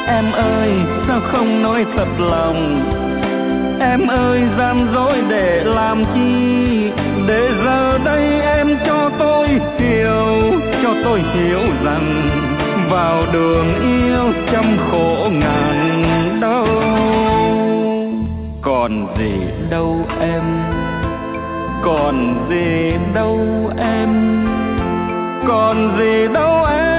Em ơi sao không nói thật lòng, em ơi gian dối để làm chi, để giờ đây em cho tôi hiểu rằng vào đường yêu trăm khổ ngàn đau. Còn gì đâu em, còn gì đâu em, còn gì đâu em.